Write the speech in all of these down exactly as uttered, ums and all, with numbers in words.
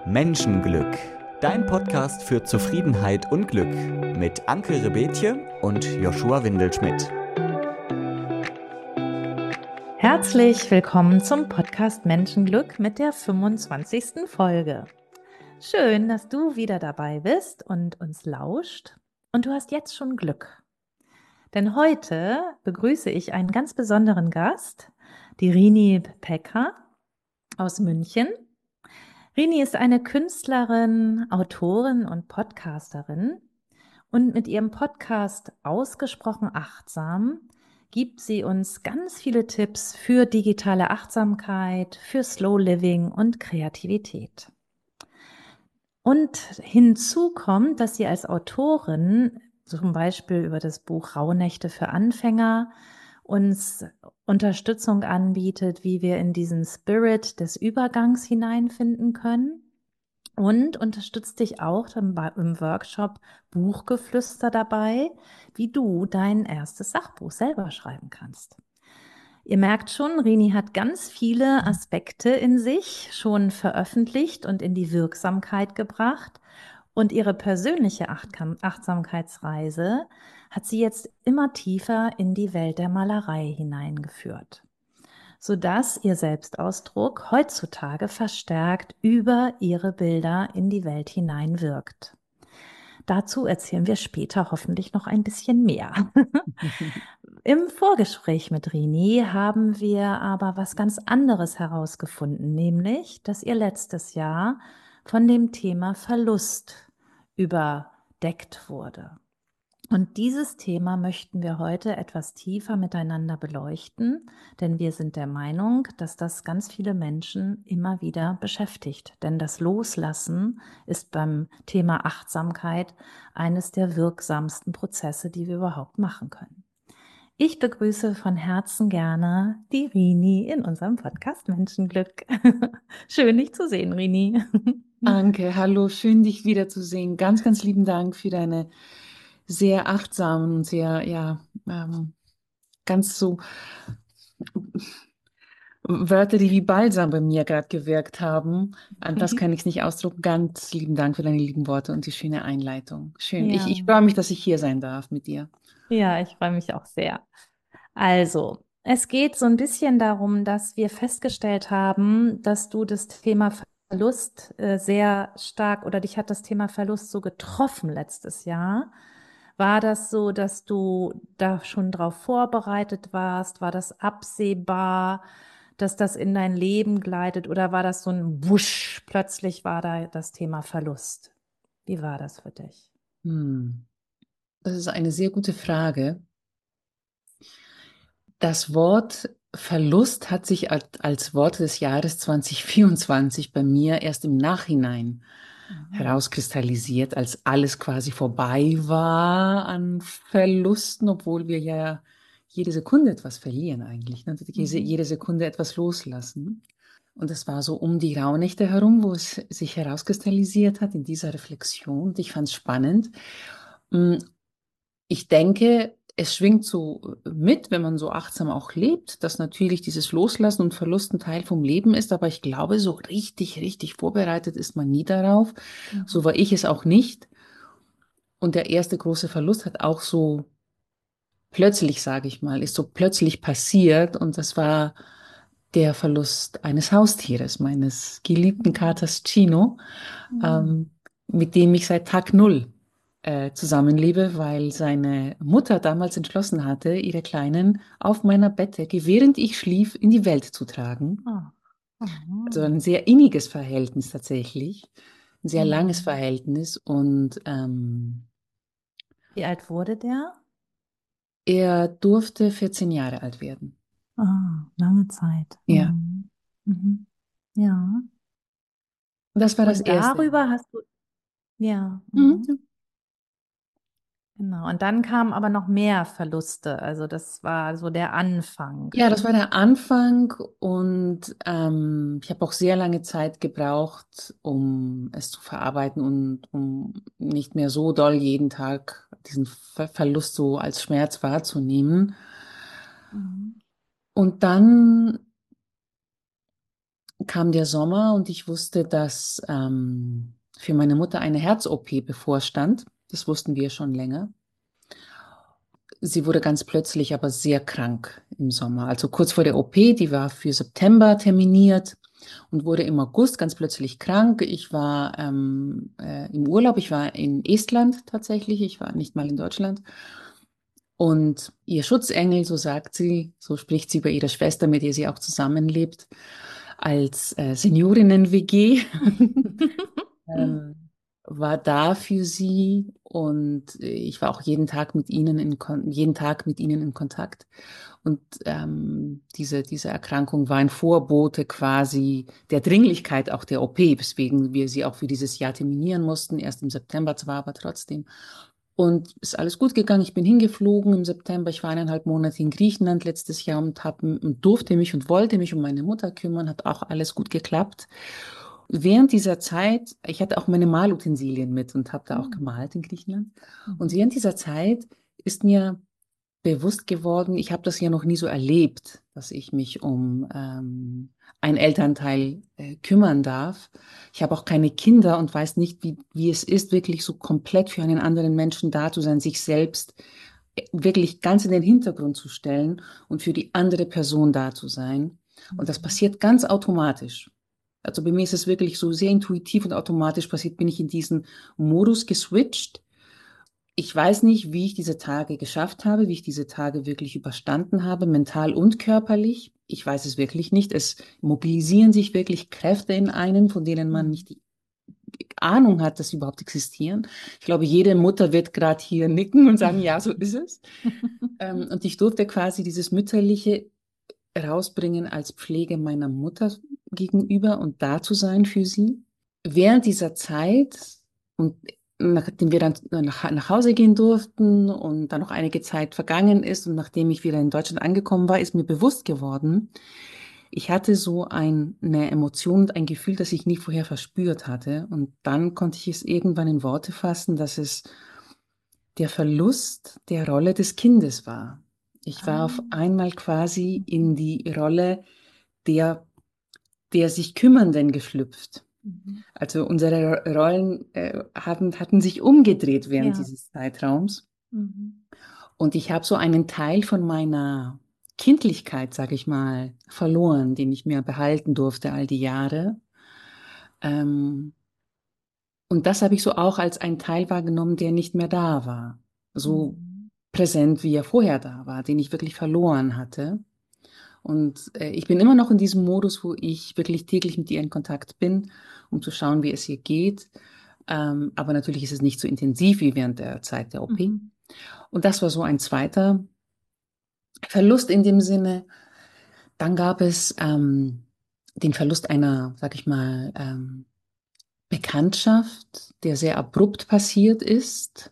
Menschenglück, dein Podcast für Zufriedenheit und Glück mit Anke Rebetje und Joshua Windelschmidt. Herzlich willkommen zum Podcast Menschenglück mit der fünfundzwanzigsten Folge. Schön, dass du wieder dabei bist und uns lauscht. Und du hast jetzt schon Glück. Denn heute begrüße ich einen ganz besonderen Gast, die Rini Pekka aus München. Rini ist eine Künstlerin, Autorin und Podcasterin. Und mit ihrem Podcast Ausgesprochen Achtsam gibt sie uns ganz viele Tipps für digitale Achtsamkeit, für Slow Living und Kreativität. Und hinzu kommt, dass sie als Autorin zum Beispiel über das Buch Rauhnächte für Anfänger uns Unterstützung anbietet, wie wir in diesen Spirit des Übergangs hineinfinden können. Und unterstützt dich auch im, im Workshop Buchgeflüster dabei, wie du dein erstes Sachbuch selber schreiben kannst. Ihr merkt schon, Rini hat ganz viele Aspekte in sich schon veröffentlicht und in die Wirksamkeit gebracht. Und ihre persönliche Achtsamkeitsreise hat sie jetzt immer tiefer in die Welt der Malerei hineingeführt, sodass ihr Selbstausdruck heutzutage verstärkt über ihre Bilder in die Welt hinein wirkt. Dazu erzählen wir später hoffentlich noch ein bisschen mehr. Im Vorgespräch mit Rini haben wir aber was ganz anderes herausgefunden, nämlich, dass ihr letztes Jahr von dem Thema Verlust überdeckt wurde. Und dieses Thema möchten wir heute etwas tiefer miteinander beleuchten, denn wir sind der Meinung, dass das ganz viele Menschen immer wieder beschäftigt. Denn das Loslassen ist beim Thema Achtsamkeit eines der wirksamsten Prozesse, die wir überhaupt machen können. Ich begrüße von Herzen gerne die Rini in unserem Podcast Menschenglück. Schön, dich zu sehen, Rini. Anke, hallo, schön dich wiederzusehen. Ganz, ganz lieben Dank für deine sehr achtsamen und sehr, ja, ähm, ganz so Wörter, die wie Balsam bei mir gerade gewirkt haben. Anders kann ich es nicht ausdrücken. Ganz lieben Dank für deine lieben Worte und die schöne Einleitung. Schön. Ich, Ja. ich freue mich, dass ich hier sein darf mit dir. Ja, ich freue mich auch sehr. Also, es geht so ein bisschen darum, dass wir festgestellt haben, dass du das Thema Verlust äh, sehr stark oder dich hat das Thema Verlust so getroffen letztes Jahr. War das so, dass du da schon drauf vorbereitet warst? War das absehbar, dass das in dein Leben gleitet oder war das so ein Wusch? Plötzlich war da das Thema Verlust. Wie war das für dich? Hm. Das ist eine sehr gute Frage. Das Wort Verlust hat sich als, als Wort des Jahres zwanzig vierundzwanzig bei mir erst im Nachhinein Mhm. herauskristallisiert, als alles quasi vorbei war an Verlusten, obwohl wir ja jede Sekunde etwas verlieren eigentlich, ne? Jede, Mhm. jede Sekunde etwas loslassen. Und es war so um die Rauhnächte herum, wo es sich herauskristallisiert hat in dieser Reflexion. Und ich fand es spannend. Mm, Ich denke, es schwingt so mit, wenn man so achtsam auch lebt, dass natürlich dieses Loslassen und Verlust ein Teil vom Leben ist, aber ich glaube, so richtig, richtig vorbereitet ist man nie darauf. Mhm. So war ich es auch nicht. Und der erste große Verlust hat auch so plötzlich, sage ich mal, ist so plötzlich passiert und das war der Verlust eines Haustieres, meines geliebten Katers Chino, Mhm. ähm, mit dem ich seit Tag Null äh, zusammenlebe, weil seine Mutter damals entschlossen hatte, ihre Kleinen auf meiner Bettdecke, während ich schlief, in die Welt zu tragen. Oh. Also Oh. ein sehr inniges Verhältnis tatsächlich, ein sehr langes Mhm. Verhältnis und ähm, Wie alt wurde der? er durfte vierzehn Jahre alt werden. Ah, lange Zeit. Ja, Mhm. Mhm. Ja. das war das Und Erste. darüber hast du, ja, mhm. Mhm. Genau. Und dann kamen aber noch mehr Verluste. Also das war so der Anfang. Ja, das war der Anfang und ähm, ich habe auch sehr lange Zeit gebraucht, um es zu verarbeiten und um nicht mehr so doll jeden Tag diesen Ver Verlust so als Schmerz wahrzunehmen. Mhm. Und dann kam der Sommer und ich wusste, dass ähm, für meine Mutter eine Herz-O P bevorstand. Das wussten wir schon länger. Sie wurde ganz plötzlich aber sehr krank im Sommer. Also kurz vor der O P, die war für September terminiert und wurde im August ganz plötzlich krank. Ich war ähm, äh, im Urlaub, ich war in Estland tatsächlich, ich war nicht mal in Deutschland. Und ihr Schutzengel, so sagt sie, so spricht sie bei ihrer Schwester, mit der sie auch zusammenlebt, als äh, Seniorinnen-W G, ähm, war da für sie und ich war auch jeden Tag mit ihnen in Kon jeden Tag mit ihnen in Kontakt. Und ähm, diese, diese Erkrankung war ein Vorbote quasi der Dringlichkeit auch der O P, weswegen wir sie auch für dieses Jahr terminieren mussten, erst im September zwar, aber trotzdem. Und ist alles gut gegangen. Ich bin hingeflogen im September. Ich war eineinhalb Monate in Griechenland letztes Jahr und, hab, und durfte mich und wollte mich um meine Mutter kümmern. Hat auch alles gut geklappt. Während dieser Zeit, ich hatte auch meine Malutensilien mit und habe da auch gemalt in Griechenland. Und während dieser Zeit ist mir bewusst geworden, ich habe das ja noch nie so erlebt, dass ich mich um ähm, ein Elternteil äh, kümmern darf. Ich habe auch keine Kinder und weiß nicht, wie, wie es ist, wirklich so komplett für einen anderen Menschen da zu sein, sich selbst äh, wirklich ganz in den Hintergrund zu stellen und für die andere Person da zu sein. Und das passiert ganz automatisch. Also bei mir ist es wirklich so sehr intuitiv und automatisch passiert, bin ich in diesen Modus geswitcht. Ich weiß nicht, wie ich diese Tage geschafft habe, wie ich diese Tage wirklich überstanden habe, mental und körperlich. Ich weiß es wirklich nicht. Es mobilisieren sich wirklich Kräfte in einem, von denen man nicht die Ahnung hat, dass sie überhaupt existieren. Ich glaube, jede Mutter wird gerade hier nicken und sagen, ja, so ist es. ähm, und ich durfte quasi dieses Mütterliche rausbringen als Pflege meiner Mutter gegenüber und da zu sein für sie. Während dieser Zeit und nachdem wir dann nach, nach Hause gehen durften und dann noch einige Zeit vergangen ist und nachdem ich wieder in Deutschland angekommen war, ist mir bewusst geworden, ich hatte so ein, eine Emotion und ein Gefühl, das ich nie vorher verspürt hatte. Und dann konnte ich es irgendwann in Worte fassen, dass es der Verlust der Rolle des Kindes war. Ich war auf einmal quasi in die Rolle der, der sich Kümmernden geschlüpft. Also unsere Rollen äh, haben, hatten sich umgedreht während Ja. dieses Zeitraums. Mhm. Und ich habe so einen Teil von meiner Kindlichkeit, sage ich mal, verloren, den ich mir behalten durfte all die Jahre. Ähm, und das habe ich so auch als einen Teil wahrgenommen, der nicht mehr da war. So Mhm. präsent, wie er vorher da war, den ich wirklich verloren hatte. Und äh, ich bin immer noch in diesem Modus, wo ich wirklich täglich mit ihr in Kontakt bin, um zu schauen, wie es ihr geht. Ähm, aber natürlich ist es nicht so intensiv wie während der Zeit der O P. Mhm. Und das war so ein zweiter Verlust in dem Sinne. Dann gab es ähm, den Verlust einer, sag ich mal, ähm, Bekanntschaft, der sehr abrupt passiert ist.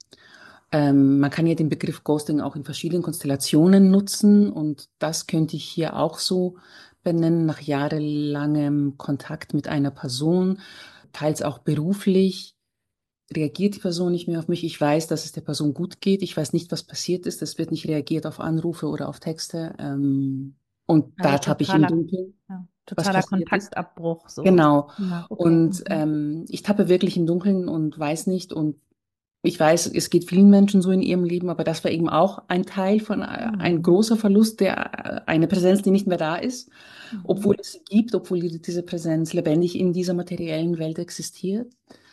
Ähm, man kann ja den Begriff Ghosting auch in verschiedenen Konstellationen nutzen und das könnte ich hier auch so benennen, nach jahrelangem Kontakt mit einer Person, teils auch beruflich, reagiert die Person nicht mehr auf mich. Ich weiß, dass es der Person gut geht. Ich weiß nicht, was passiert ist. Es wird nicht reagiert auf Anrufe oder auf Texte. Ähm, und Also da tappe ich im totaler, Dunkeln, ja, was totaler passiert ist. Kontaktabbruch so. Genau. Ja, okay. Und Mhm. ähm, ich tappe wirklich im Dunkeln und weiß nicht. Und ich weiß, es geht vielen Menschen so in ihrem Leben, aber das war eben auch ein Teil von, äh, ein Mhm. großer Verlust, der, äh, eine Präsenz, die nicht mehr da ist, Mhm. obwohl es sie gibt, obwohl die- diese Präsenz lebendig in dieser materiellen Welt existiert.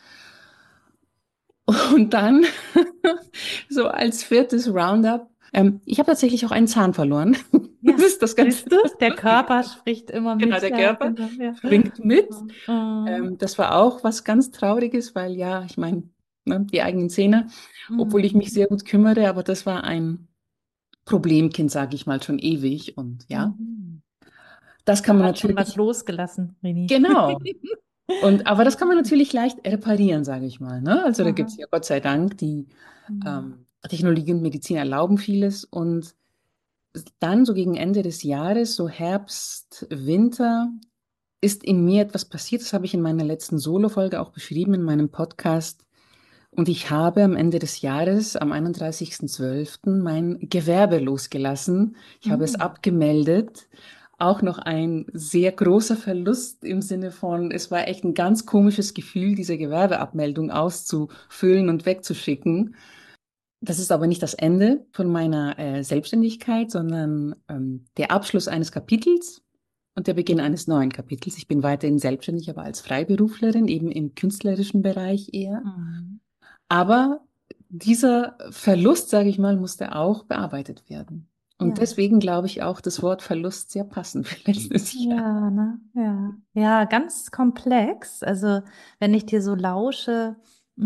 Und dann, so als viertes Roundup, ähm, ich habe tatsächlich auch einen Zahn verloren. Das Ja, ist das ganz siehst du, das der Lustige. Körper spricht immer Genau, mit. der Ja, Körper genau, ja. springt mit. Mhm. Ähm, das war auch was ganz Trauriges, weil ja, ich meine, ne, die eigenen Zähne, obwohl ich mich Mhm. sehr gut kümmere, aber das war ein Problemkind, sage ich mal, schon ewig. Und ja, Mhm. das Da kann man hat schon was natürlich, losgelassen, Rini. genau. Und, aber das kann man natürlich leicht reparieren, sage ich mal. Ne? Also da gibt es Aha. ja Gott sei Dank, die Mhm. ähm, Technologie und Medizin erlauben vieles. Und dann so gegen Ende des Jahres, so Herbst, Winter, ist in mir etwas passiert. Das habe ich in meiner letzten Solo-Folge auch beschrieben in meinem Podcast. Und ich habe am Ende des Jahres, am einunddreißigsten zwölften mein Gewerbe losgelassen. Ich habe es Mhm. abgemeldet auch noch ein sehr großer Verlust im Sinne von, es war echt ein ganz komisches Gefühl, diese Gewerbeabmeldung auszufüllen und wegzuschicken. Das ist aber nicht das Ende von meiner äh, Selbstständigkeit, sondern ähm, der Abschluss eines Kapitels und der Beginn eines neuen Kapitels. Ich bin weiterhin selbstständig, aber als Freiberuflerin, eben im künstlerischen Bereich eher. Mhm. Aber dieser Verlust, sage ich mal, musste auch bearbeitet werden. Und Ja. deswegen glaube ich auch das Wort Verlust sehr passend für letztes Jahr. Ja, ne? Ja. Ja, ganz komplex. Also, wenn ich dir so lausche,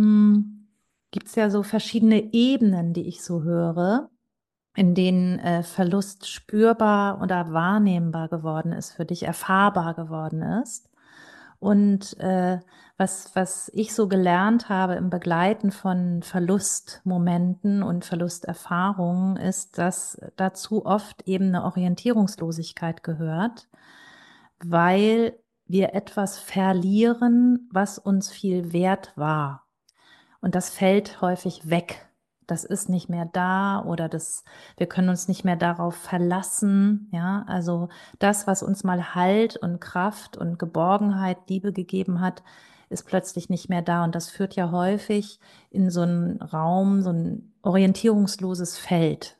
gibt es ja so verschiedene Ebenen, die ich so höre, in denen äh, Verlust spürbar oder wahrnehmbar geworden ist für dich, erfahrbar geworden ist. Und äh, was, was ich so gelernt habe im Begleiten von Verlustmomenten und Verlusterfahrungen, ist, dass dazu oft eben eine Orientierungslosigkeit gehört, weil wir etwas verlieren, was uns viel wert war. Und das fällt häufig weg. Das ist nicht mehr da oder das, wir können uns nicht mehr darauf verlassen. Ja, also das, was uns mal Halt und Kraft und Geborgenheit, Liebe gegeben hat, ist plötzlich nicht mehr da. Und das führt ja häufig in so einen Raum, so ein orientierungsloses Feld.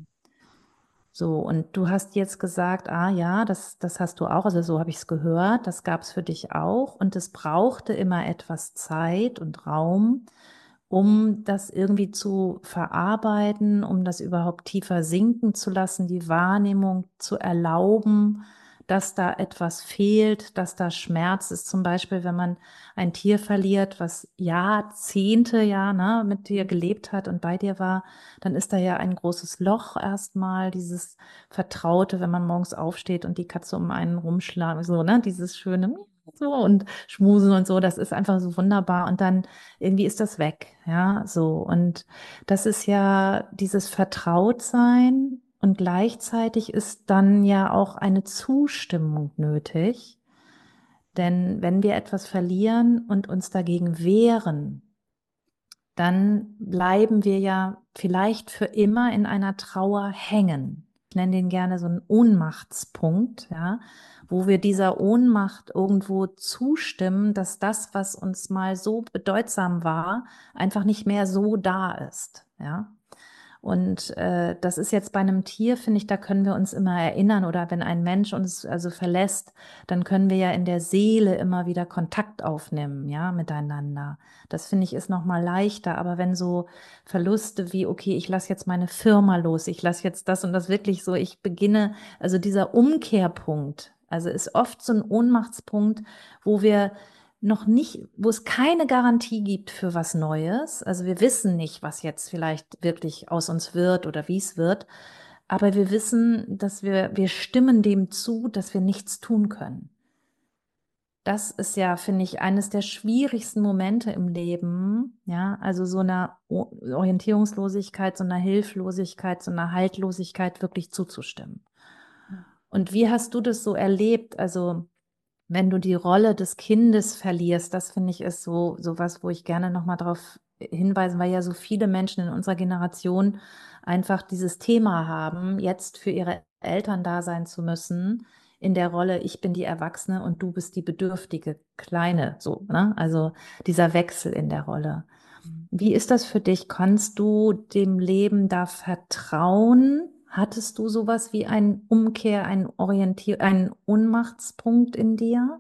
So, und du hast jetzt gesagt, ah ja, das, das hast du auch, also so habe ich es gehört, das gab es für dich auch. Und es brauchte immer etwas Zeit und Raum, um das irgendwie zu verarbeiten, um das überhaupt tiefer sinken zu lassen, die Wahrnehmung zu erlauben, dass da etwas fehlt, dass da Schmerz ist. Zum Beispiel, wenn man ein Tier verliert, was Jahrzehnte ja ne, mit dir gelebt hat und bei dir war, dann ist da ja ein großes Loch erstmal, dieses Vertraute, wenn man morgens aufsteht und die Katze um einen rumschlagen, so, ne, dieses schöne so und schmusen und so, das ist einfach so wunderbar und dann irgendwie ist das weg, ja, so und das ist ja dieses Vertrautsein und gleichzeitig ist dann ja auch eine Zustimmung nötig, denn wenn wir etwas verlieren und uns dagegen wehren, dann bleiben wir ja vielleicht für immer in einer Trauer hängen. Ich nenne den gerne so einen Ohnmachtspunkt, ja, wo wir dieser Ohnmacht irgendwo zustimmen, dass das, was uns mal so bedeutsam war, einfach nicht mehr so da ist, ja. Und äh, das ist jetzt bei einem Tier, finde ich, da können wir uns immer erinnern oder wenn ein Mensch uns also verlässt, dann können wir ja in der Seele immer wieder Kontakt aufnehmen, ja, miteinander. Das finde ich ist noch mal leichter. Aber wenn so Verluste wie, okay, ich lasse jetzt meine Firma los, ich lasse jetzt das und das wirklich so, ich beginne, also dieser Umkehrpunkt, also ist oft so ein Ohnmachtspunkt, wo wir noch nicht, wo es keine Garantie gibt für was Neues. Also wir wissen nicht, was jetzt vielleicht wirklich aus uns wird oder wie es wird. Aber wir wissen, dass wir, wir stimmen dem zu, dass wir nichts tun können. Das ist ja, finde ich, eines der schwierigsten Momente im Leben. Ja, also so einer Orientierungslosigkeit, so einer Hilflosigkeit, so einer Haltlosigkeit wirklich zuzustimmen. Und wie hast du das so erlebt? Also, wenn du die Rolle des Kindes verlierst, das finde ich ist so, so was, wo ich gerne nochmal darauf hinweisen, weil ja so viele Menschen in unserer Generation einfach dieses Thema haben, jetzt für ihre Eltern da sein zu müssen, in der Rolle, ich bin die Erwachsene und du bist die bedürftige Kleine, so, ne? Also dieser Wechsel in der Rolle. Wie ist das für dich? Kannst du dem Leben da vertrauen? Hattest du sowas wie ein Umkehr, ein Orientier, einen Ohnmachtspunkt in dir?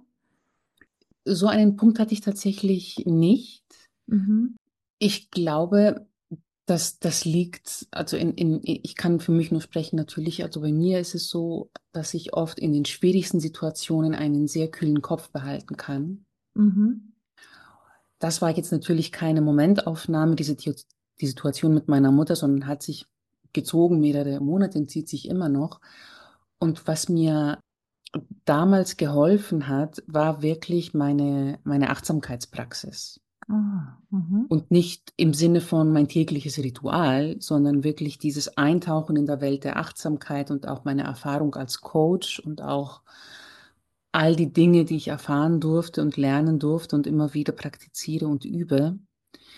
So einen Punkt hatte ich tatsächlich nicht. Mhm. Ich glaube, dass das liegt, also in, in, ich kann für mich nur sprechen, natürlich, also bei mir ist es so, dass ich oft in den schwierigsten Situationen einen sehr kühlen Kopf behalten kann. Mhm. Das war jetzt natürlich keine Momentaufnahme, diese Ti- die Situation mit meiner Mutter, sondern hat sich gezogen, mehrere Monate und zieht sich immer noch. Und was mir damals geholfen hat, war wirklich meine, meine Achtsamkeitspraxis. Ah, mhm. Und nicht im Sinne von mein tägliches Ritual, sondern wirklich dieses Eintauchen in der Welt der Achtsamkeit und auch meine Erfahrung als Coach und auch all die Dinge, die ich erfahren durfte und lernen durfte und immer wieder praktiziere und übe,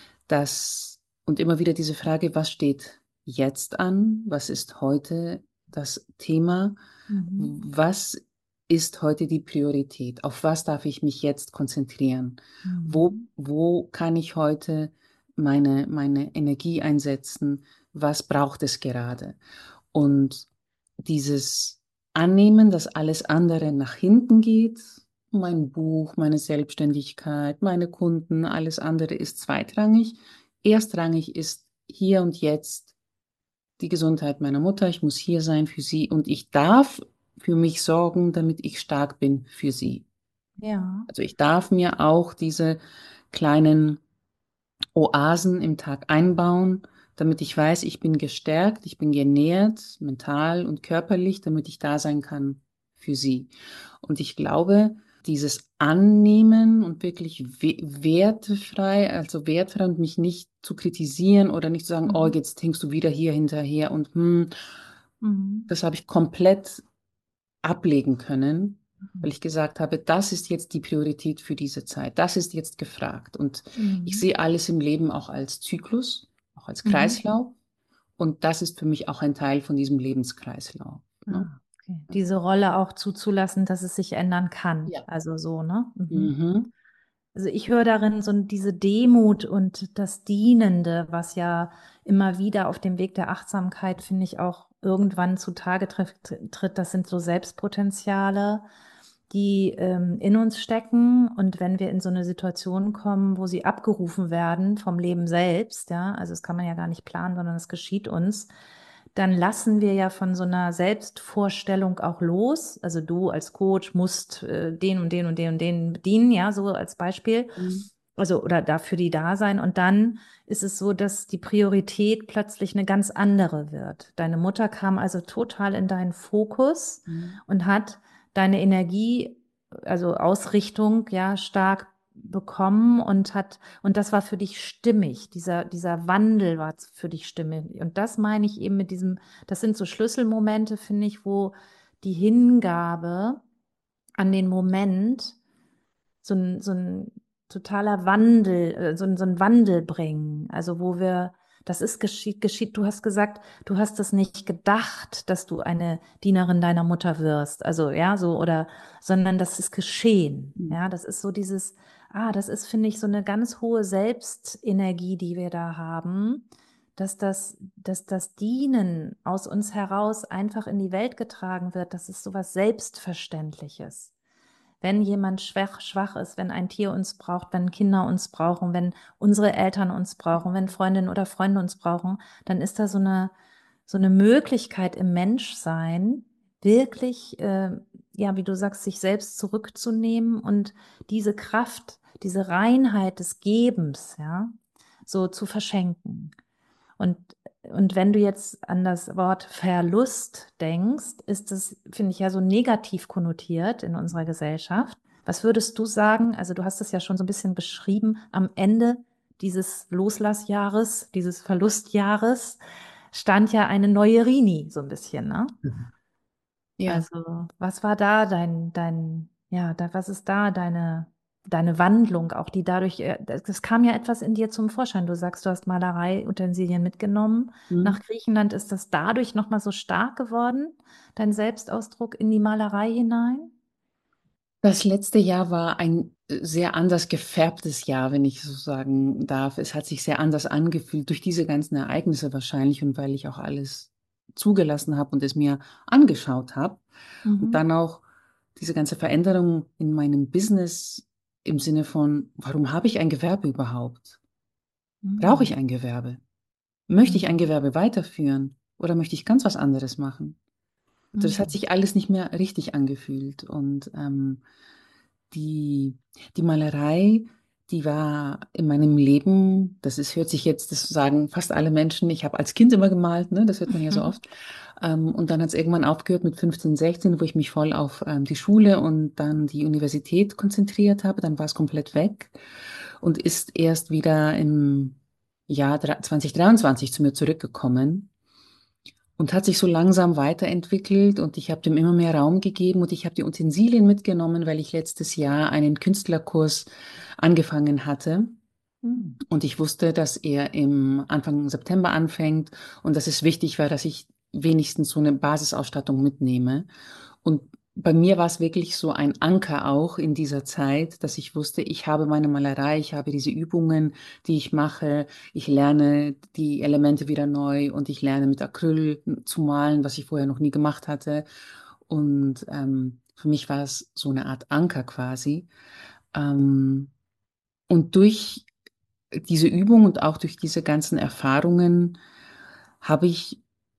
das und immer wieder diese Frage, was steht jetzt an, was ist heute das Thema, Mhm. was ist heute die Priorität? Auf was darf ich mich jetzt konzentrieren? Wo, Mhm. wo kann ich heute meine, meine Energie einsetzen? Was braucht es gerade? Und dieses Annehmen, dass alles andere nach hinten geht, mein Buch, meine Selbstständigkeit, meine Kunden, alles andere ist zweitrangig. Erstrangig ist hier und jetzt die Gesundheit meiner Mutter. Ich muss hier sein für sie und ich darf für mich sorgen, damit ich stark bin für sie. Ja. Also ich darf mir auch diese kleinen Oasen im Tag einbauen, damit ich weiß, ich bin gestärkt, ich bin genährt, mental und körperlich, damit ich da sein kann für sie. Und ich glaube, dieses Annehmen und wirklich we wertefrei, also wertfrei und mich nicht zu kritisieren oder nicht zu sagen, oh, Mhm. jetzt hängst du wieder hier hinterher und hm, Mhm. das habe ich komplett ablegen können, weil Mhm. ich gesagt habe, das ist jetzt die Priorität für diese Zeit, das ist jetzt gefragt. Und ich Mhm. sehe alles im Leben auch als Zyklus, auch als Mhm. Kreislauf. Und das ist für mich auch ein Teil von diesem Lebenskreislauf. Ne? Ah, okay. Diese Rolle auch zuzulassen, dass es sich ändern kann. Ja. Also so, ne? Mhm. Mhm. Also ich höre darin so diese Demut und das Dienende, was ja immer wieder auf dem Weg der Achtsamkeit, finde ich, auch irgendwann zutage tritt. tritt. Das sind so Selbstpotenziale, die ähm, in uns stecken. Und wenn wir in so eine Situation kommen, wo sie abgerufen werden vom Leben selbst, ja, also das kann man ja gar nicht planen, sondern es geschieht uns, dann lassen wir ja von so einer Selbstvorstellung auch los. Also du als Coach musst äh, den und den und den und den bedienen, ja, so als Beispiel. Mhm. Also oder dafür die da sein. Und dann ist es so, dass die Priorität plötzlich eine ganz andere wird. Deine Mutter kam also total in deinen Fokus Mhm. und hat deine Energie, also Ausrichtung, ja, stark bekommen und hat, und das war für dich stimmig. Dieser, dieser Wandel war für dich stimmig. Und das meine ich eben mit diesem, das sind so Schlüsselmomente, finde ich, wo die Hingabe an den Moment so ein, so ein totaler Wandel, äh, so ein, so ein Wandel bringen. Also wo wir, das ist geschieht, geschieht, du hast gesagt, du hast es nicht gedacht, dass du eine Dienerin deiner Mutter wirst. Also, ja, so, oder, sondern das ist geschehen. Mhm. Ja, das ist so dieses, ah, das ist, finde ich, so eine ganz hohe Selbstenergie, die wir da haben, dass das, dass das Dienen aus uns heraus einfach in die Welt getragen wird. Das ist so was Selbstverständliches. Wenn jemand schwach, schwach ist, wenn ein Tier uns braucht, wenn Kinder uns brauchen, wenn unsere Eltern uns brauchen, wenn Freundinnen oder Freunde uns brauchen, dann ist da so eine, so eine Möglichkeit im Menschsein, wirklich, äh, ja, wie du sagst, sich selbst zurückzunehmen und diese Kraft, diese Reinheit des Gebens, ja, so zu verschenken. Und, und wenn du jetzt an das Wort Verlust denkst, ist es, finde ich, ja so negativ konnotiert in unserer Gesellschaft. Was würdest du sagen? Also du hast es ja schon so ein bisschen beschrieben, am Ende dieses Loslassjahres, dieses Verlustjahres, stand ja eine neue Rini, so ein bisschen, ne? Ja. Also, was war da dein, dein, ja, da, was ist da deine, deine Wandlung, auch die dadurch, äh, das kam ja etwas in dir zum Vorschein. Du sagst, du hast Malereiutensilien mitgenommen. Mhm. Nach Griechenland ist das dadurch nochmal so stark geworden, dein Selbstausdruck in die Malerei hinein? Das letzte Jahr war ein äh, sehr anders gefärbtes Jahr, wenn ich so sagen darf. Es hat sich sehr anders angefühlt durch diese ganzen Ereignisse wahrscheinlich und weil ich auch alles zugelassen habe und es mir angeschaut habe. Und Mhm. dann auch diese ganze Veränderung in meinem Business im Sinne von, warum habe ich ein Gewerbe überhaupt? Brauche Mhm. ich ein Gewerbe? Möchte ich ein Mhm. Gewerbe weiterführen oder möchte ich ganz was anderes machen? Also das hat Mhm. sich alles nicht mehr richtig angefühlt und ähm, Die, die Malerei, die war in meinem Leben, das ist, hört sich jetzt, das sagen fast alle Menschen, ich habe als Kind immer gemalt, ne, das hört man ja so Mhm. oft. Ähm, und dann hat es irgendwann aufgehört mit fünfzehn, sechzehn, wo ich mich voll auf ähm, die Schule und dann die Universität konzentriert habe. Dann war es komplett weg und ist erst wieder im Jahr zwanzig dreiundzwanzig zu mir zurückgekommen. Und hat sich so langsam weiterentwickelt und ich habe dem immer mehr Raum gegeben und ich habe die Utensilien mitgenommen, weil ich letztes Jahr einen Künstlerkurs angefangen hatte. Mhm. Und ich wusste, dass er im Anfang September anfängt und dass es wichtig war, dass ich wenigstens so eine Basisausstattung mitnehme. Und bei mir war es wirklich so ein Anker auch in dieser Zeit, dass ich wusste, ich habe meine Malerei, ich habe diese Übungen, die ich mache, ich lerne die Elemente wieder neu und ich lerne mit Acryl zu malen, was ich vorher noch nie gemacht hatte. Und ähm, für mich war es so eine Art Anker quasi. Ähm, und durch diese Übung und auch durch diese ganzen Erfahrungen habe ich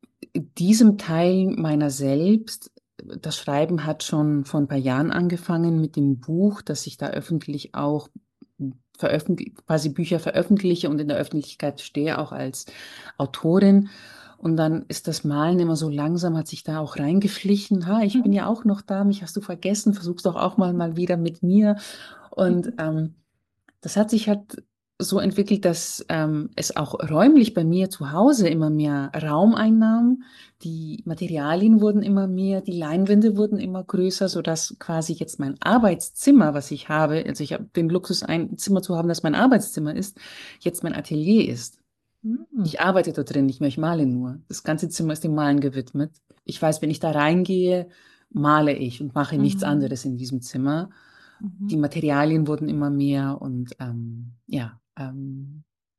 diesem Teil meiner selbst, das Schreiben hat schon vor ein paar Jahren angefangen mit dem Buch, dass ich da öffentlich auch veröffentlich quasi Bücher veröffentliche und in der Öffentlichkeit stehe, auch als Autorin. Und dann ist das Malen immer so langsam, hat sich da auch reingeschlichen. Ha, ich bin ja auch noch da, mich hast du vergessen, versuch's doch auch mal, mal wieder mit mir. Und ähm, das hat sich halt so entwickelt, dass ähm, es auch räumlich bei mir zu Hause immer mehr Raum einnahm. Die Materialien wurden immer mehr, die Leinwände wurden immer größer, sodass quasi jetzt mein Arbeitszimmer, was ich habe, also ich habe den Luxus, ein Zimmer zu haben, das mein Arbeitszimmer ist, jetzt mein Atelier ist. Mhm. Ich arbeite dort drin nicht mehr, ich male nur. Das ganze Zimmer ist dem Malen gewidmet. Ich weiß, wenn ich da reingehe, male ich und mache nichts Mhm. anderes in diesem Zimmer. Die Mhm. Materialien wurden immer mehr und ähm, ja, ähm,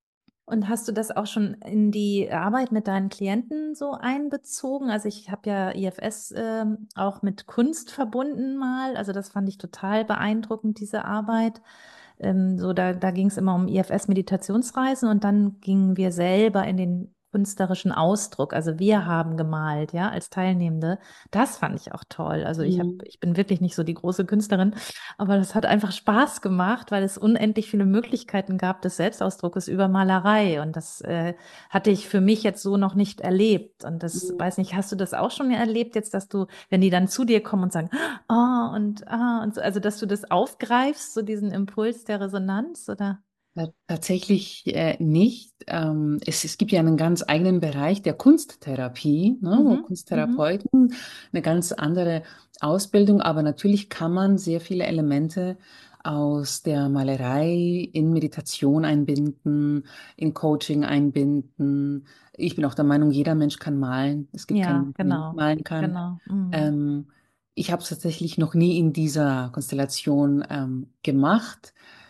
Und hast du das auch schon in die Arbeit mit deinen Klienten so einbezogen? Also ich habe ja I F S ähm, auch mit Kunst verbunden mal. Also das fand ich total beeindruckend, diese Arbeit. Ähm, so da, da ging es immer um I F S-Meditationsreisen und dann gingen wir selber in den künstlerischen Ausdruck. Also wir haben gemalt, ja, als Teilnehmende. Das fand ich auch toll. Also ich habe, Mhm. ich bin wirklich nicht so die große Künstlerin, aber das hat einfach Spaß gemacht, weil es unendlich viele Möglichkeiten gab des Selbstausdrucks über Malerei. Und das äh, hatte ich für mich jetzt so noch nicht erlebt. Und das, Mhm. weiß nicht, hast du das auch schon erlebt, jetzt, dass du, wenn die dann zu dir kommen und sagen, ah, und ah, und so, also dass du das aufgreifst, so diesen Impuls der Resonanz, oder? Ta- Tatsächlich äh, nicht. Ähm, es, es gibt ja einen ganz eigenen Bereich der Kunsttherapie, ne, wo Mhm, mhm. Kunsttherapeuten eine ganz andere Ausbildung, aber natürlich kann man sehr viele Elemente aus der Malerei in Meditation einbinden, in Coaching einbinden. Ich bin auch der Meinung, jeder Mensch kann malen. Es gibt keinen Ja, Menschen, der nicht genau, malen kann. genau. Mhm. Ähm, Ich habe es tatsächlich noch nie in dieser Konstellation ähm, gemacht.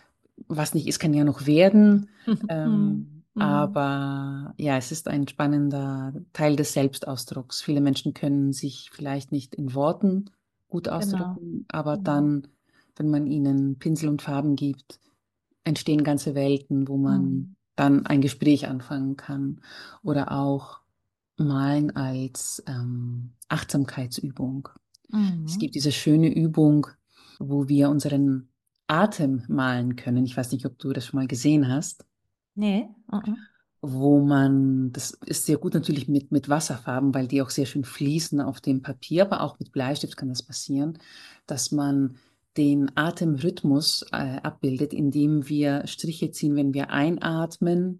Was nicht ist, kann ja noch werden. Mhm. Ähm, Mhm. aber ja, es ist ein spannender Teil des Selbstausdrucks. Viele Menschen können sich vielleicht nicht in Worten gut Genau. ausdrücken, aber Mhm. dann, wenn man ihnen Pinsel und Farben gibt, entstehen ganze Welten, wo man Mhm. dann ein Gespräch anfangen kann. Oder auch Malen als ähm, Achtsamkeitsübung. Es Mhm. gibt diese schöne Übung, wo wir unseren Atem malen können. Ich weiß nicht, ob du das schon mal gesehen hast, Nee. Mhm. wo man, das ist sehr gut natürlich mit, mit Wasserfarben, weil die auch sehr schön fließen auf dem Papier, aber auch mit Bleistift kann das passieren, dass man den Atemrhythmus äh, abbildet, indem wir Striche ziehen, wenn wir einatmen,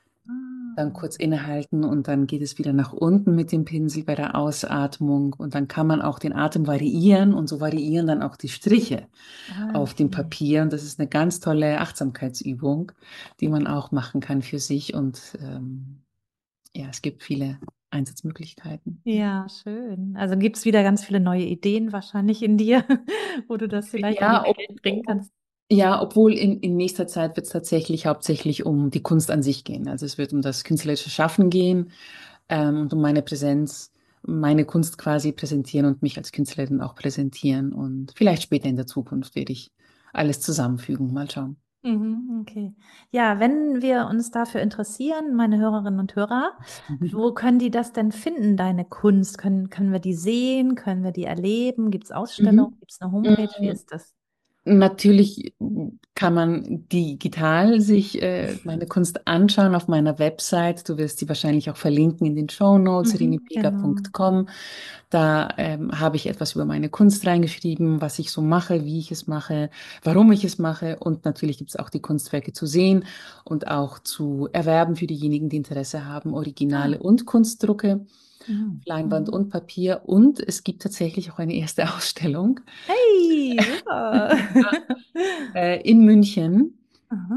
dann kurz Ah, innehalten und dann geht es wieder nach unten mit dem Pinsel bei der Ausatmung und dann kann man auch den Atem variieren und so variieren dann auch die Striche ah, auf dem okay. Papier. Und das ist eine ganz tolle Achtsamkeitsübung, die man auch machen kann für sich. Und ähm, ja, es gibt viele Einsatzmöglichkeiten. Ja, schön. Also gibt es wieder ganz viele neue Ideen wahrscheinlich in dir, wo du das vielleicht in die Ja, ob, Welt bringen kannst. ja, obwohl in, in nächster Zeit wird es tatsächlich hauptsächlich um die Kunst an sich gehen. Also es wird um das künstlerische Schaffen gehen ähm, und um meine Präsenz, meine Kunst quasi präsentieren und mich als Künstlerin auch präsentieren. Und vielleicht später in der Zukunft werde ich alles zusammenfügen. Mal schauen. Mhm, okay. Ja, wenn wir uns dafür interessieren, meine Hörerinnen und Hörer, wo können die das denn finden, deine Kunst? Können, können wir die sehen? Können wir die erleben? Gibt es Ausstellungen? Mhm. Gibt es eine Homepage? Wie Mhm. ist das? Natürlich kann man digital sich äh, meine Kunst anschauen auf meiner Website. Du wirst sie wahrscheinlich auch verlinken in den Shownotes, Mhm, genau. rinipega punkt com. Da ähm, habe ich etwas über meine Kunst reingeschrieben, was ich so mache, wie ich es mache, warum ich es mache. Und natürlich gibt es auch die Kunstwerke zu sehen und auch zu erwerben für diejenigen, die Interesse haben, Originale Ah, und Kunstdrucke, mhm, Leinwand mhm. und Papier. Und es gibt tatsächlich auch eine erste Ausstellung Hey, super. äh, in München. Aha.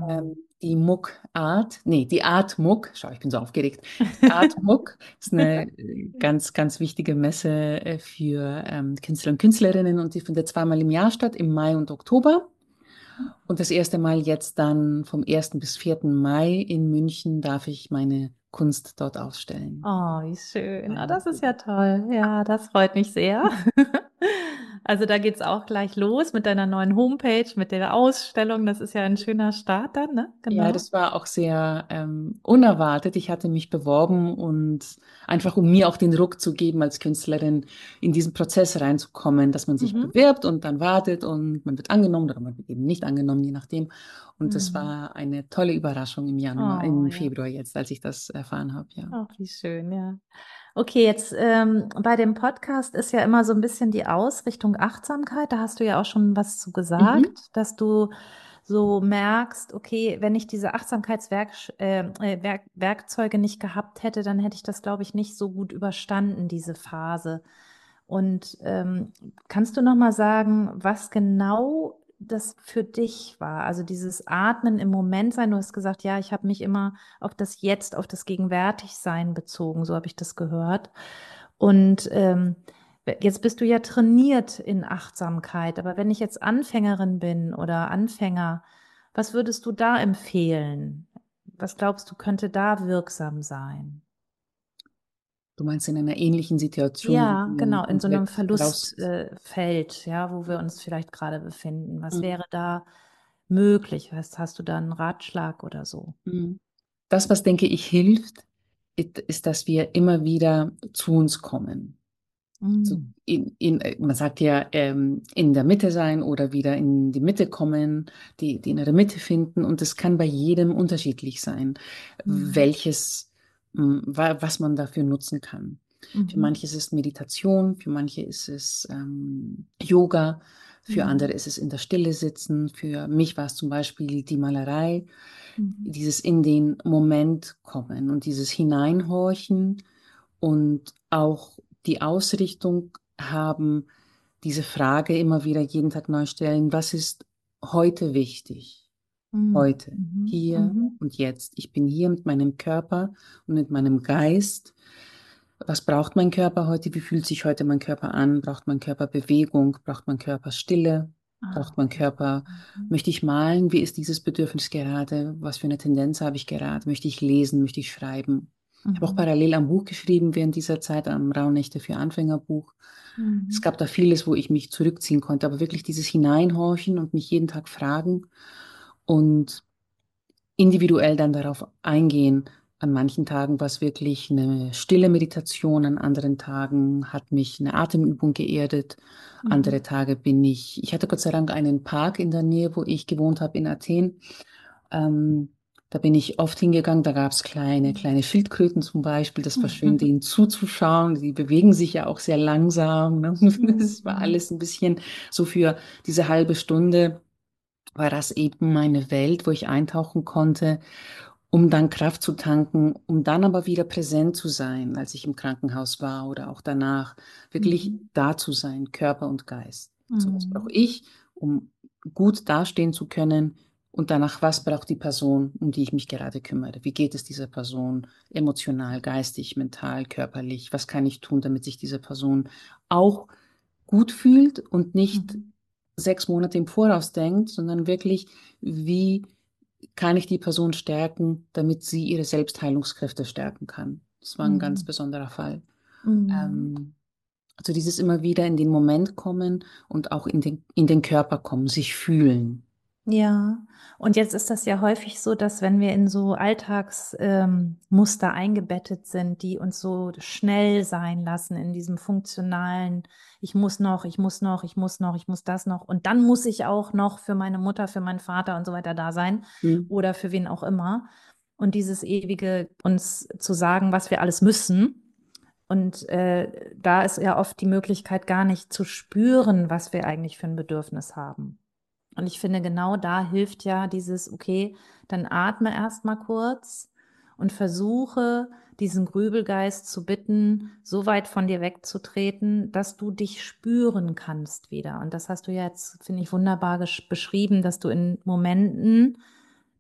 Ähm, die Muck-Art, nee, die Art Muck, schau, ich bin so aufgeregt. Die Art Muck ist eine äh, ganz, ganz wichtige Messe äh, für ähm, Künstler und Künstlerinnen und die findet zweimal im Jahr statt, im Mai und Oktober. Und das erste Mal jetzt dann vom ersten bis vierten Mai in München darf ich meine Kunst dort ausstellen. Oh, wie schön. Ah, das ist Weihnachten. ja toll. Ja, das freut mich sehr. Also da geht's auch gleich los mit deiner neuen Homepage, mit der Ausstellung. Das ist ja ein schöner Start dann, ne? Ja, Genau. das war auch sehr ähm, unerwartet. Ich hatte mich beworben und einfach, um mir auch den Ruck zu geben, als Künstlerin in diesen Prozess reinzukommen, dass man sich Mhm. bewirbt und dann wartet und man wird angenommen oder man wird eben nicht angenommen, je nachdem. Und das Mhm. war eine tolle Überraschung im Januar, Oh, im ja. Februar jetzt, als ich das erfahren habe, ja. Ach, wie schön, ja. Okay, jetzt ähm, bei dem Podcast ist ja immer so ein bisschen die Ausrichtung Achtsamkeit. Da hast du ja auch schon was zu Mhm. gesagt, dass du so merkst, okay, wenn ich diese Achtsamkeitswerk äh, äh, Werk Werkzeuge nicht gehabt hätte, dann hätte ich das, glaube ich, nicht so gut überstanden, diese Phase. Und ähm, kannst du noch mal sagen, was genau das für dich war? Also dieses Atmen im Moment sein. Du hast gesagt, ja, ich habe mich immer auf das Jetzt, auf das Gegenwärtigsein bezogen. So habe ich das gehört. Und ähm, jetzt bist du ja trainiert in Achtsamkeit. Aber wenn ich jetzt Anfängerin bin oder Anfänger, was würdest du da empfehlen? Was glaubst du, könnte da wirksam sein? Du meinst in einer ähnlichen Situation, wo Ja, man genau, in so einem komplett raus. Verlustfeld, äh, Feld, ja, wo wir uns vielleicht gerade befinden. Was wäre da möglich? Hast, hast du da einen Ratschlag oder so? Mhm. Das, was denke ich hilft, ist, ist, dass wir immer wieder zu uns kommen. So Mm. in, in, äh, man sagt ja, ähm, in der Mitte sein oder wieder in die Mitte kommen, die, die innere Mitte finden. Und es kann bei jedem unterschiedlich sein, Mhm. welches, mh, wa- was man dafür nutzen kann. Für Mhm. manche ist es Meditation, für manche ist es ähm, Yoga, für andere Mhm. ist es in der Stille sitzen, für mich war es zum Beispiel die Malerei, Mhm. dieses in den Moment kommen und dieses Hineinhorchen und auch die Ausrichtung haben, diese Frage immer wieder jeden Tag neu stellen, was ist heute wichtig? Mhm. Heute, Mhm. hier Mhm. und jetzt. Ich bin hier mit meinem Körper und mit meinem Geist. Was braucht mein Körper heute? Wie fühlt sich heute mein Körper an? Braucht mein Körper Bewegung? Braucht mein Körper Stille? Ah, Braucht mein okay. Körper, Mhm. möchte ich malen? Wie ist dieses Bedürfnis gerade? Was für eine Tendenz habe ich gerade? Möchte ich lesen? Möchte ich schreiben? Ich habe auch Mhm. parallel am Buch geschrieben während dieser Zeit, am Rauhnächte für Anfängerbuch. Es Mhm. gab da vieles, wo ich mich zurückziehen konnte, aber wirklich dieses Hineinhorchen und mich jeden Tag fragen und individuell dann darauf eingehen. An manchen Tagen war es wirklich eine stille Meditation, an anderen Tagen hat mich eine Atemübung geerdet. Andere Mhm. Tage bin ich, ich hatte Gott sei Dank einen Park in der Nähe, wo ich gewohnt habe in Athen. Ähm, Da bin ich oft hingegangen, da gab es kleine, kleine Schildkröten zum Beispiel. Das war schön, Mhm. denen zuzuschauen. Die bewegen sich ja auch sehr langsam. Ne? Das war Mhm. alles ein bisschen so für diese halbe Stunde war das eben meine Welt, wo ich eintauchen konnte, um dann Kraft zu tanken, um dann aber wieder präsent zu sein, als ich im Krankenhaus war oder auch danach, wirklich Mhm. da zu sein, Körper und Geist. So, was brauche Mhm. ich, um gut dastehen zu können? Und danach, was braucht die Person, um die ich mich gerade kümmere? Wie geht es dieser Person emotional, geistig, mental, körperlich? Was kann ich tun, damit sich diese Person auch gut fühlt und nicht Mhm. sechs Monate im Voraus denkt, sondern wirklich, wie kann ich die Person stärken, damit sie ihre Selbstheilungskräfte stärken kann. Das war ein ganz Mhm. besonderer Fall. Mhm. Ähm, also dieses immer wieder in den Moment kommen und auch in den, in den Körper kommen, sich fühlen. Ja, und jetzt ist das ja häufig so, dass wenn wir in so Alltagsmuster ähm, Muster eingebettet sind, die uns so schnell sein lassen in diesem funktionalen, ich muss noch, ich muss noch, ich muss noch, ich muss das noch und dann muss ich auch noch für meine Mutter, für meinen Vater und so weiter da sein Hm. oder für wen auch immer. Und dieses ewige uns zu sagen, was wir alles müssen. Und äh, da ist ja oft die Möglichkeit gar nicht zu spüren, was wir eigentlich für ein Bedürfnis haben. Und ich finde, genau da hilft ja dieses, okay, dann atme erst mal kurz und versuche, diesen Grübelgeist zu bitten, so weit von dir wegzutreten, dass du dich spüren kannst wieder. Und das hast du ja jetzt, finde ich, wunderbar beschrieben, dass du in Momenten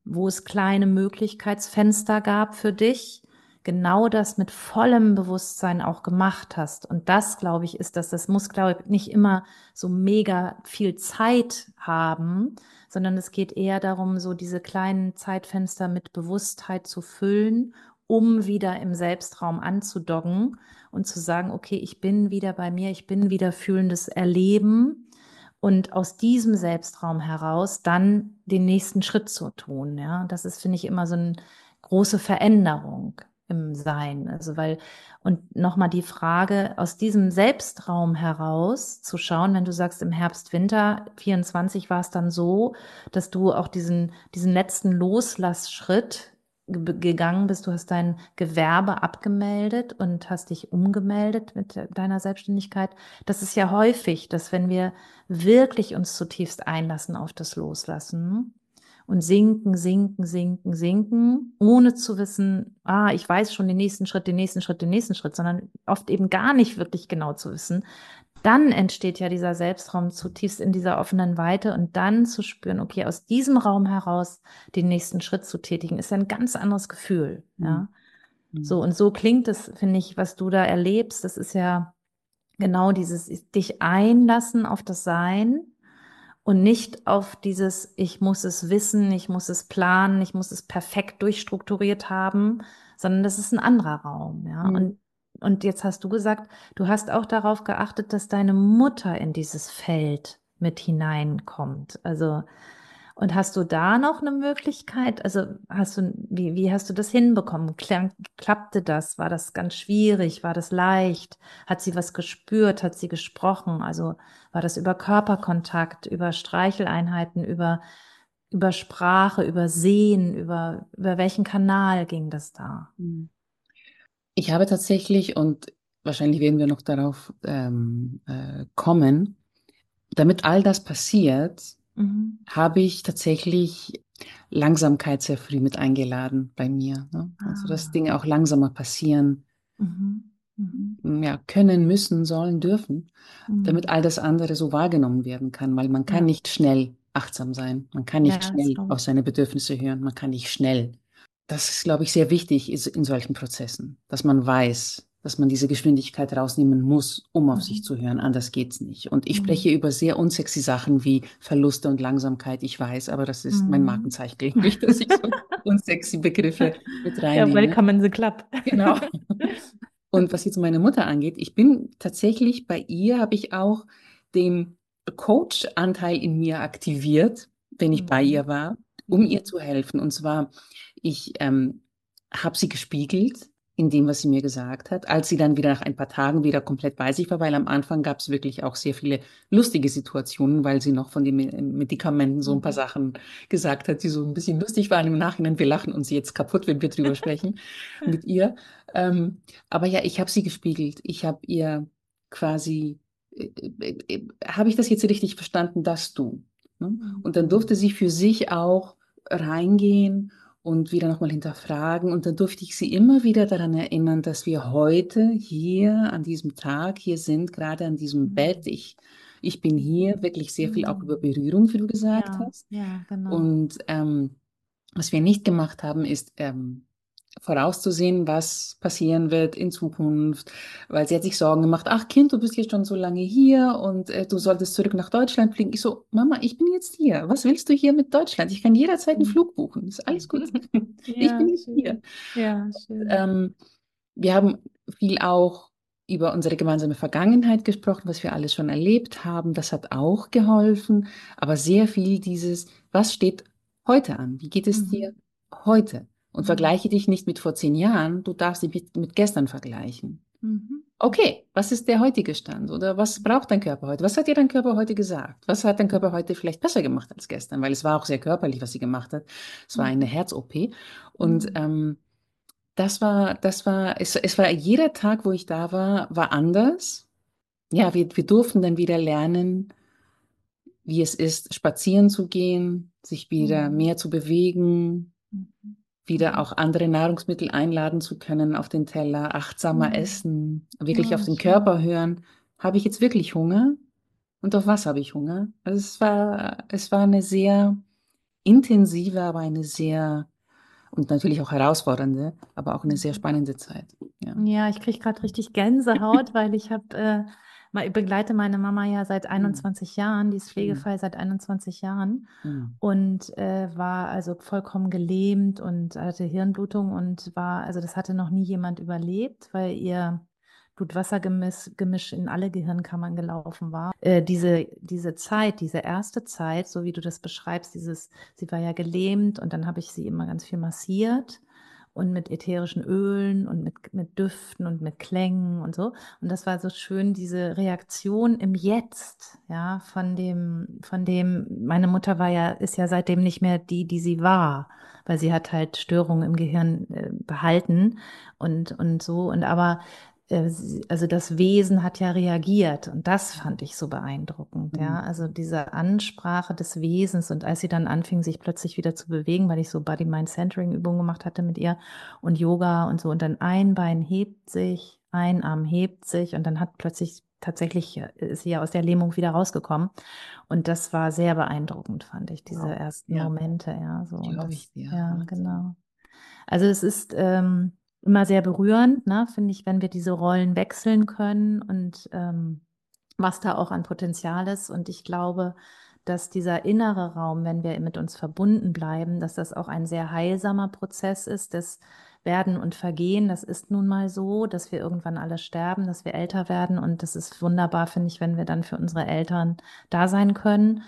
wo es kleine Möglichkeitsfenster gab für dich, genau das mit vollem Bewusstsein auch gemacht hast. Und das, glaube ich, ist das, das muss, glaube ich, nicht immer so mega viel Zeit haben, sondern es geht eher darum, so diese kleinen Zeitfenster mit Bewusstheit zu füllen, um wieder im Selbstraum anzudocken und zu sagen, okay, ich bin wieder bei mir, ich bin wieder fühlendes Erleben. Und aus diesem Selbstraum heraus dann den nächsten Schritt zu tun. Ja, das ist, finde ich, immer so eine große Veränderung im Sein. Also, weil, und nochmal die Frage, aus diesem Selbstraum heraus zu schauen, wenn du sagst, im Herbst, Winter vierundzwanzig war es dann so, dass du auch diesen, diesen letzten Loslassschritt ge- gegangen bist. Du hast dein Gewerbe abgemeldet und hast dich umgemeldet mit deiner Selbstständigkeit. Das ist ja häufig, dass wenn wir wirklich uns zutiefst einlassen auf das Loslassen und sinken, sinken, sinken, sinken, ohne zu wissen, ah, ich weiß schon den nächsten Schritt, den nächsten Schritt, den nächsten Schritt, sondern oft eben gar nicht wirklich genau zu wissen, dann entsteht ja dieser Selbstraum zutiefst in dieser offenen Weite und dann zu spüren, okay, aus diesem Raum heraus den nächsten Schritt zu tätigen, ist ja ein ganz anderes Gefühl, ja. Mhm. So, und so klingt es, finde ich, was du da erlebst. Das ist ja genau dieses dich einlassen auf das Sein und nicht auf dieses, ich muss es wissen, ich muss es planen, ich muss es perfekt durchstrukturiert haben, sondern das ist ein anderer Raum, ja. Mhm. Und, und jetzt hast du gesagt, du hast auch darauf geachtet, dass deine Mutter in dieses Feld mit hineinkommt. Also, und hast du da noch eine Möglichkeit? Also hast du, wie, wie hast du das hinbekommen? Kla- Klappte das? War das ganz schwierig? War das leicht? Hat sie was gespürt? Hat sie gesprochen? Also war das über Körperkontakt, über Streicheleinheiten, über, über Sprache, über Sehen, über, über welchen Kanal ging das da? Mhm. Ich habe tatsächlich, und wahrscheinlich werden wir noch darauf ähm, äh, kommen, damit all das passiert, Mhm. habe ich tatsächlich Langsamkeit sehr früh mit eingeladen bei mir. Ne? Also, dass Ah. Dinge auch langsamer passieren, Mhm. Mhm. ja, können, müssen, sollen, dürfen, damit Mhm. all das andere so wahrgenommen werden kann, weil man kann Ja, nicht schnell achtsam sein, man kann nicht ja, das schnell glaube auf ich. seine Bedürfnisse hören, man kann nicht schnell. Das ist, glaube ich, sehr wichtig is- in solchen Prozessen, dass man weiß, dass man diese Geschwindigkeit rausnehmen muss, um auf sich Mhm. zu hören. Anders geht's nicht. Und ich spreche Mhm. über sehr unsexy Sachen wie Verluste und Langsamkeit. Ich weiß, aber das ist mein Mhm. Markenzeichen, glaube ich, dass ich so unsexy Begriffe mit Ja, reinnehme. welcome in the club. Genau. Und was jetzt meine Mutter angeht, ich bin tatsächlich bei ihr, habe ich auch den Coach-Anteil in mir aktiviert, wenn ich bei Mhm. ihr war, um ihr Mhm. zu helfen. Und zwar, ich ähm, habe sie gespiegelt in dem, was sie mir gesagt hat, als sie dann wieder nach ein paar Tagen wieder komplett bei sich war, weil am Anfang gab es wirklich auch sehr viele lustige Situationen, weil sie noch von den Me- Medikamenten so ein paar Mhm. Sachen gesagt hat, die so ein bisschen lustig waren im Nachhinein. Wir lachen uns jetzt kaputt, wenn wir drüber sprechen mit ihr. Ähm, aber ja, ich habe sie gespiegelt. Ich habe ihr quasi, äh, äh, äh, habe ich das jetzt richtig verstanden, dass du? Ne? Und dann durfte Mhm. sie für sich auch reingehen und wieder nochmal hinterfragen. Und dann durfte ich sie immer wieder daran erinnern, dass wir heute hier an diesem Tag hier sind, gerade an diesem Bett. Mhm. Ich, ich bin hier wirklich sehr viel auch über Mhm. Berührung, wie du gesagt Ja, hast. ja, genau. Und ähm, was wir nicht gemacht haben, ist ähm, vorauszusehen, was passieren wird in Zukunft, weil sie hat sich Sorgen gemacht, ach Kind, du bist jetzt schon so lange hier und äh, du solltest zurück nach Deutschland fliegen. Ich so, Mama, ich bin jetzt hier. Was willst du hier mit Deutschland? Ich kann jederzeit einen Mhm. Flug buchen. Ist alles gut. Ich bin Ja, jetzt hier. schön. Ja, schön. Ähm, Wir haben viel auch über unsere gemeinsame Vergangenheit gesprochen, was wir alles schon erlebt haben. Das hat auch geholfen. Aber sehr viel dieses, was steht heute an? Wie geht es dir Mhm. heute? Und Mhm. vergleiche dich nicht mit vor zehn Jahren, du darfst dich mit, mit gestern vergleichen. Mhm. Okay, was ist der heutige Stand? Oder was braucht dein Körper heute? Was hat dir dein Körper heute gesagt? Was hat dein Körper heute vielleicht besser gemacht als gestern? Weil es war auch sehr körperlich, was sie gemacht hat. Es war eine Mhm. Herz-O P. Und Mhm. ähm, das war, das war, es, es war jeder Tag, wo ich da war, war anders. Ja, wir, wir durften dann wieder lernen, wie es ist, spazieren zu gehen, sich wieder Mhm. mehr zu bewegen, Mhm. wieder Mhm. auch andere Nahrungsmittel einladen zu können auf den Teller, achtsamer Mhm. essen, wirklich auf Ja, den schön. Körper hören. Habe ich jetzt wirklich Hunger? Und auf was habe ich Hunger? Also es war, es war eine sehr intensive, aber eine sehr, und natürlich auch herausfordernde, aber auch eine sehr spannende Zeit. Ja. Ja, ich kriege gerade richtig Gänsehaut, weil ich habe, äh, mal- ich begleite meine Mama ja seit einundzwanzig Jahren, die ist Mhm. pflegefrei seit einundzwanzig Jahren Mhm. und äh, war also vollkommen gelähmt und hatte Hirnblutung und war, also das hatte noch nie jemand überlebt, weil ihr Blut-Wasser-Gemisch Gemisch in alle Gehirnkammern gelaufen war. Äh, diese, diese Zeit, diese erste Zeit, so wie du das beschreibst, dieses, sie war ja gelähmt und dann habe ich sie immer ganz viel massiert und mit ätherischen Ölen und mit, mit Düften und mit Klängen und so. Und das war so schön, diese Reaktion im Jetzt, ja, von dem, von dem, meine Mutter war ja, ist ja seitdem nicht mehr die, die sie war, weil sie hat halt Störungen im Gehirn äh, behalten und, und so. Und aber äh, sie- also das Wesen hat ja reagiert und das fand ich so beeindruckend, ja. Mhm. Also diese Ansprache des Wesens und als sie dann anfing, sich plötzlich wieder zu bewegen, weil ich so Body-Mind-Centering-Übungen gemacht hatte mit ihr und Yoga und so und dann ein Bein hebt sich, ein Arm hebt sich und dann hat plötzlich tatsächlich äh, ist sie ja aus der Lähmung wieder rausgekommen und das war sehr beeindruckend, fand ich, diese Wow. ersten Ja, Momente, ja, so und glaube ich das, dir. ja, Wahnsinn. genau. Also es ist ähm, immer sehr berührend, ne, finde ich, wenn wir diese Rollen wechseln können und ähm, was da auch an Potenzial ist. Und ich glaube, dass dieser innere Raum, wenn wir mit uns verbunden bleiben, dass das auch ein sehr heilsamer Prozess ist, das Werden und Vergehen. Das ist nun mal so, dass wir irgendwann alle sterben, dass wir älter werden. Und das ist wunderbar, finde ich, wenn wir dann für unsere Eltern da sein können,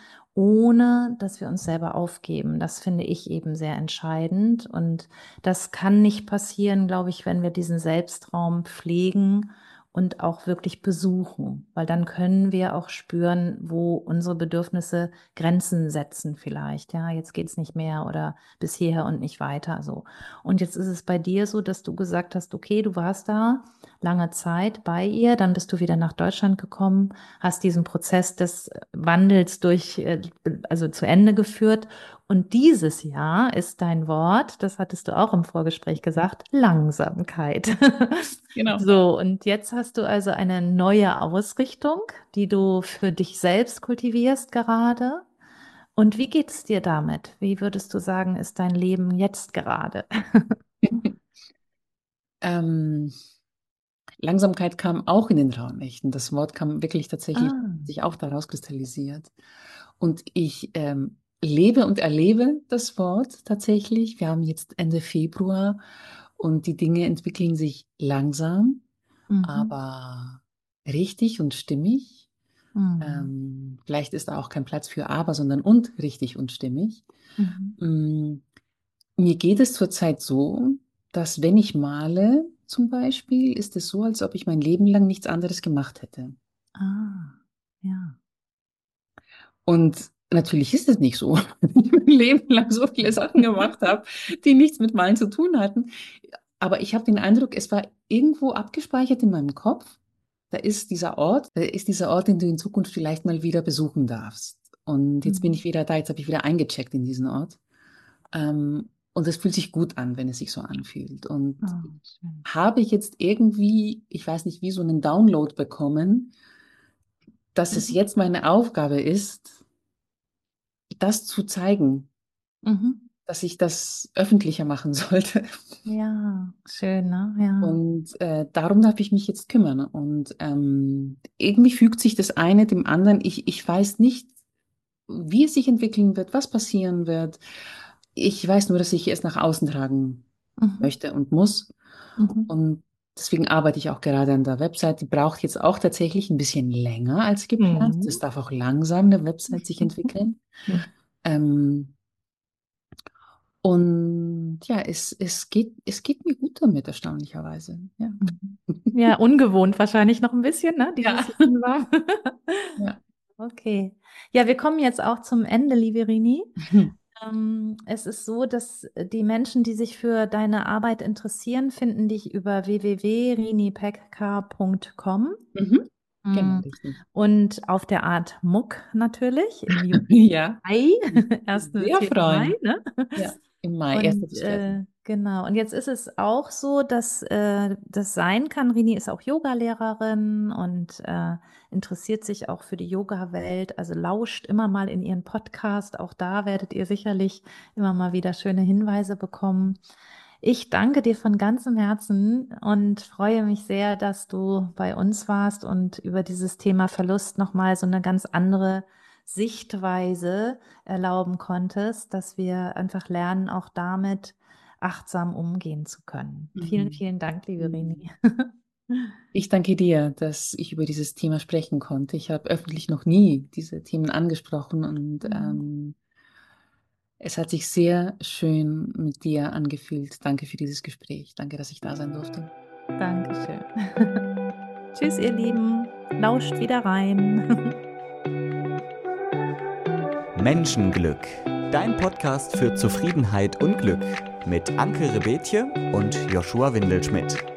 ohne dass wir uns selber aufgeben. Das finde ich eben sehr entscheidend. Und das kann nicht passieren, glaube ich, wenn wir diesen Selbstraum pflegen und auch wirklich besuchen, weil dann können wir auch spüren, wo unsere Bedürfnisse Grenzen setzen vielleicht. Ja, jetzt geht's nicht mehr oder bis hierher und nicht weiter so. Und jetzt ist es bei dir so, dass du gesagt hast, okay, du warst da lange Zeit bei ihr, dann bist du wieder nach Deutschland gekommen, hast diesen Prozess des Wandels durch, äh, also zu Ende geführt. Und dieses Jahr ist dein Wort, das hattest du auch im Vorgespräch gesagt, Langsamkeit. Genau. So, und jetzt hast du also eine neue Ausrichtung, die du für dich selbst kultivierst gerade. Und wie geht es dir damit? Wie würdest du sagen, ist dein Leben jetzt gerade? Ähm, Langsamkeit kam auch in den Rauhnächten. Das Wort kam wirklich tatsächlich, Ah, sich auch daraus kristallisiert. Und ich ähm, lebe und erlebe das Wort tatsächlich. Wir haben jetzt Ende Februar und die Dinge entwickeln sich langsam, mhm, aber richtig und stimmig. mhm, Ähm, vielleicht ist da auch kein Platz für aber, sondern und richtig und stimmig. mhm. Mm, Mir geht es zurzeit so, dass wenn ich male, zum Beispiel, ist es so, als ob ich mein Leben lang nichts anderes gemacht hätte. Ah, ja. Und natürlich ist es nicht so, wenn ich mein Leben lang so viele Sachen gemacht habe, die nichts mit Malen zu tun hatten. Aber ich habe den Eindruck, es war irgendwo abgespeichert in meinem Kopf. Da ist dieser Ort, da ist dieser Ort, den du in Zukunft vielleicht mal wieder besuchen darfst. Und jetzt bin Mhm. ich wieder da, jetzt habe ich wieder eingecheckt in diesen Ort. Ähm, und es fühlt sich gut an, wenn es sich so anfühlt. Und Oh, schön. habe ich jetzt irgendwie, ich weiß nicht, wie so einen Download bekommen, dass es Mhm. jetzt meine Aufgabe ist, das zu zeigen, Mhm. dass ich das öffentlicher machen sollte. Ja, schön, ne? Ja. Und äh, darum darf ich mich jetzt kümmern. Und ähm, irgendwie fügt sich das eine dem anderen. Ich, ich weiß nicht, wie es sich entwickeln wird, was passieren wird. Ich weiß nur, dass ich es nach außen tragen Mhm. möchte und muss. Mhm. Und deswegen arbeite ich auch gerade an der Website. Die braucht jetzt auch tatsächlich ein bisschen länger als geplant. Es Mhm. darf auch langsam eine Website sich entwickeln. Ähm, und ja, es, es geht, es geht mir gut damit, erstaunlicherweise. Ja. Mhm. Ja, ungewohnt wahrscheinlich noch ein bisschen, ne? Ja. Dieses Langsam. Ja. Okay. Ja, wir kommen jetzt auch zum Ende, liebe Rini. Ähm, es ist so, dass die Menschen, die sich für deine Arbeit interessieren, finden dich über w w w punkt rinipekka punkt com Mhm. Genau, mm, richtig. und auf der Art Muck natürlich im Ja, Mai, ersten bis sehr vierten Mai, freuen. ne? Ja, im Mai, erster Und bis äh, vierten Genau, und jetzt ist es auch so, dass äh, das sein kann, Rini ist auch Yogalehrerin und äh, interessiert sich auch für die Yoga-Welt, also lauscht immer mal in ihren Podcast, auch da werdet ihr sicherlich immer mal wieder schöne Hinweise bekommen. Ich danke dir von ganzem Herzen und freue mich sehr, dass du bei uns warst und über dieses Thema Verlust nochmal so eine ganz andere Sichtweise erlauben konntest, dass wir einfach lernen, auch damit achtsam umgehen zu können. Vielen, Mhm. vielen Dank, liebe Mhm. Rini. Ich danke dir, dass ich über dieses Thema sprechen konnte. Ich habe öffentlich noch nie diese Themen angesprochen und ähm, es hat sich sehr schön mit dir angefühlt. Danke für dieses Gespräch. Danke, dass ich da sein durfte. Dankeschön. Tschüss, ihr Lieben. Lauscht wieder rein. Menschenglück, dein Podcast für Zufriedenheit und Glück mit Anke Rebetje und Joshua Windelschmidt.